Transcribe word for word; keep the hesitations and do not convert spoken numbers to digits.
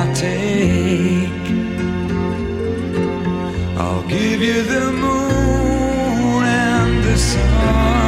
I take. I'll give you the moon and the sun.